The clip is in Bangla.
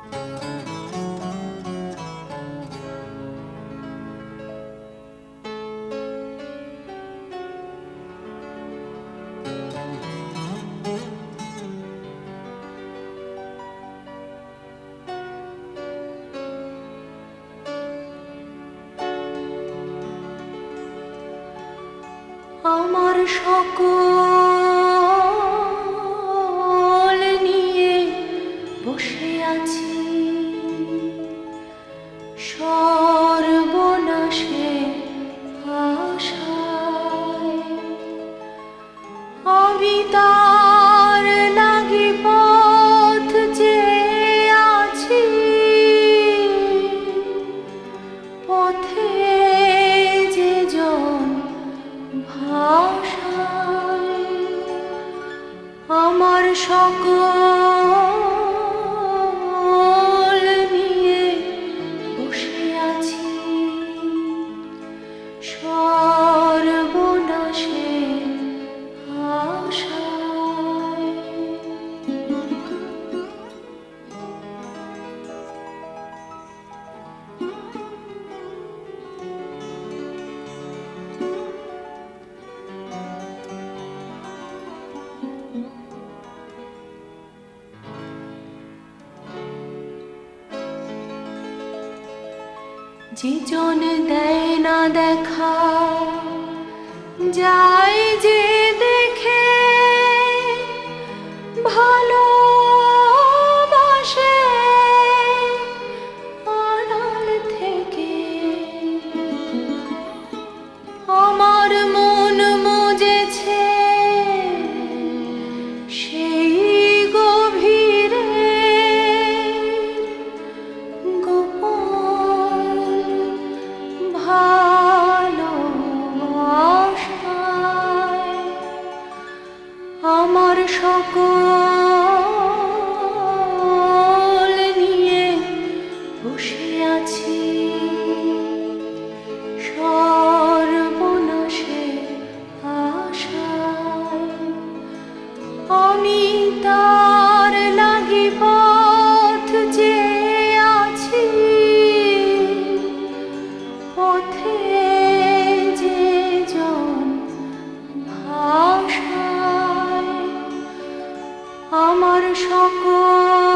আমার সকল নিয়ে বসে আছি সর্বনাশে আশায়। আমি তার লাগি পথ চেয়ে আছি, পথে যে জন ভাষায়। আমার সকল নিয়ে বসে আছি সর্বনাশে আশায়। যে জন দেয় না দেখা, যায় যে দেখে, ভালোবাসে আড়াল থেকে। আমার মন মজেছে সেই গভীরে, আমার সকল নিয়ে বসে আছি সর্বনাশে আশায়। আমি তার লাগি পথ চেয়ে আছি, পথে যে জন ভাষায়। আমার সকল